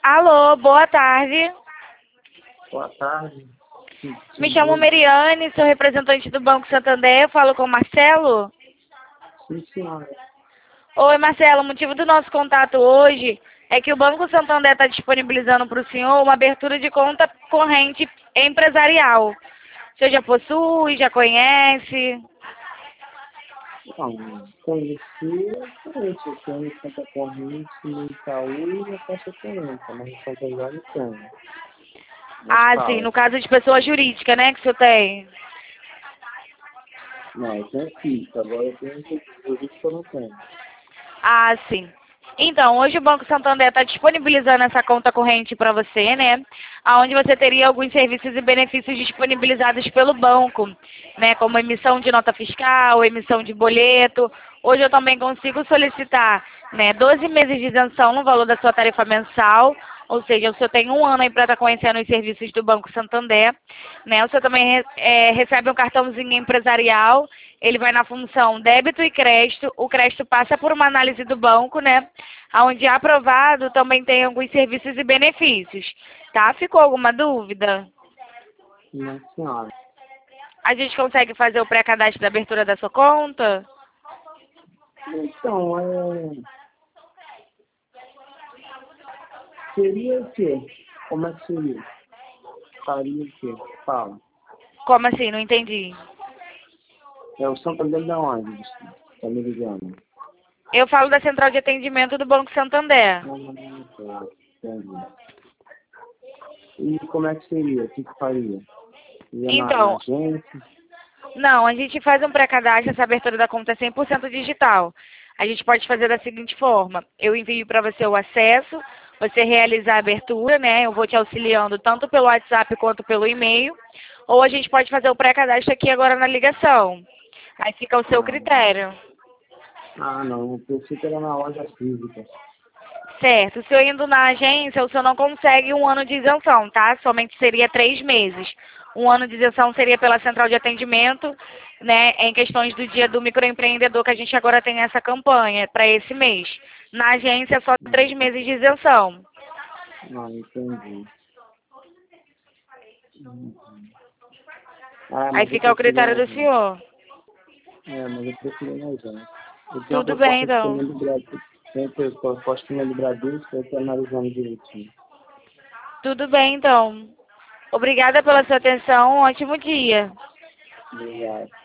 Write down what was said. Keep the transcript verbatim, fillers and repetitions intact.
Alô, boa tarde. Boa tarde. Sim, Me sim, chamo oi. Meriane, sou representante do Banco Santander. Eu falo com o Marcelo. Sim, senhora. Oi, Marcelo. O motivo do nosso contato hoje é que o Banco Santander está disponibilizando para o senhor uma abertura de conta corrente empresarial. O senhor já possui, já conhece? Não, conheci, conheço, eu tenho conta corrente no Itaú e na Caixa Econômica, mas no Santander não tenho. Mas Ah, sim, fala. no caso de pessoa jurídica, né, que o senhor tem. Não, eu tenho física, agora eu tenho jurídico que eu não tenho. Ah, sim. Então, hoje o Banco Santander está disponibilizando essa conta corrente para você, né? Onde você teria alguns serviços e benefícios disponibilizados pelo banco, né? Como emissão de nota fiscal, emissão de boleto. Hoje eu também consigo solicitar, né, doze meses de isenção no valor da sua tarifa mensal. Ou seja, o senhor tem um ano aí para estar conhecendo os serviços do Banco Santander, né? O senhor também re- é, recebe um cartãozinho empresarial. Ele vai na função débito e crédito. O crédito passa por uma análise do banco, né? Onde aprovado também tem alguns serviços e benefícios, tá? Ficou alguma dúvida? Não, senhora. A gente consegue fazer o pré-cadastro da abertura da sua conta? Então, é... seria o quê? Como é que seria? Faria o quê? Fala. Como assim? Não entendi. É o Santander da onde? Tá me ligando? Eu falo da central de atendimento do Banco Santander. Ah, tá. Entendi. E como é que seria? O que que faria? Ia na, na Então, agência? não, a gente faz um pré-cadastro, essa abertura da conta é cem por cento digital. A gente pode fazer da seguinte forma: eu envio para você o acesso, você realiza a abertura, né? Eu vou te auxiliando tanto pelo WhatsApp quanto pelo e-mail. Ou a gente pode fazer o pré-cadastro aqui agora na ligação. Aí fica ao seu Ah, critério. ah, não. Eu pensei que era na loja física. Certo. Se eu indo na agência, o senhor não consegue um ano de isenção, tá? Somente seria três meses. Um ano de isenção seria pela central de atendimento, né? Em questões do dia do microempreendedor, que a gente agora tem essa campanha para esse mês. Na agência, só três meses de isenção. Ah, entendi. Uhum. Ah, Aí mas eu fica ao prefiro critério na do agência. senhor. É, mas eu prefiro na agência. Eu tenho uma Tudo bem, proposta de então. também do Brasil. Tem uma proposta também do Brasil, que eu estou analisando direitinho. Tudo bem, então. Obrigada pela sua atenção. Um ótimo dia. Obrigado.